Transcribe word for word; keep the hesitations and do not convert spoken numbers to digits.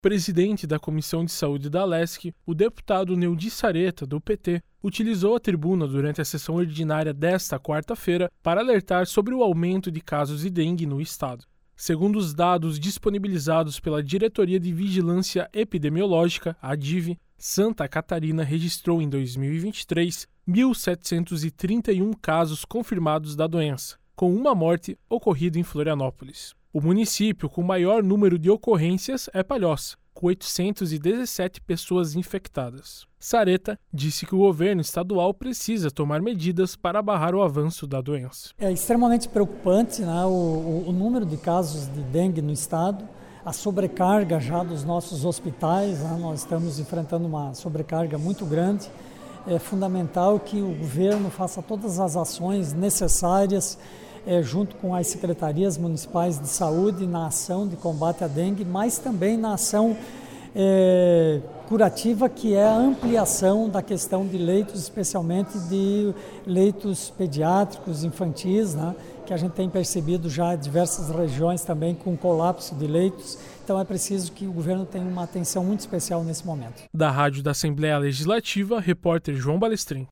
Presidente da Comissão de Saúde da Alesc, o deputado Neudi Sareta, do P T, utilizou a tribuna durante a sessão ordinária desta quarta-feira para alertar sobre o aumento de casos de dengue no estado. Segundo os dados disponibilizados pela Diretoria de Vigilância Epidemiológica, a D I V, Santa Catarina registrou em dois mil e vinte e três mil setecentos e trinta e um casos confirmados da doença, com uma morte ocorrida em Florianópolis. O município com maior número de ocorrências é Palhoça, com oitocentas e dezessete pessoas infectadas. Sareta disse que o governo estadual precisa tomar medidas para barrar o avanço da doença. É extremamente preocupante, né, o, o, o número de casos de dengue no estado, a sobrecarga já dos nossos hospitais, né, nós estamos enfrentando uma sobrecarga muito grande. É fundamental que o governo faça todas as ações necessárias É, junto com as secretarias municipais de saúde na ação de combate à dengue, mas também na ação é, curativa, que é a ampliação da questão de leitos, especialmente de leitos pediátricos, infantis, né, que a gente tem percebido já em diversas regiões também com colapso de leitos. Então é preciso que o governo tenha uma atenção muito especial nesse momento. Da Rádio da Assembleia Legislativa, repórter João Balestrin.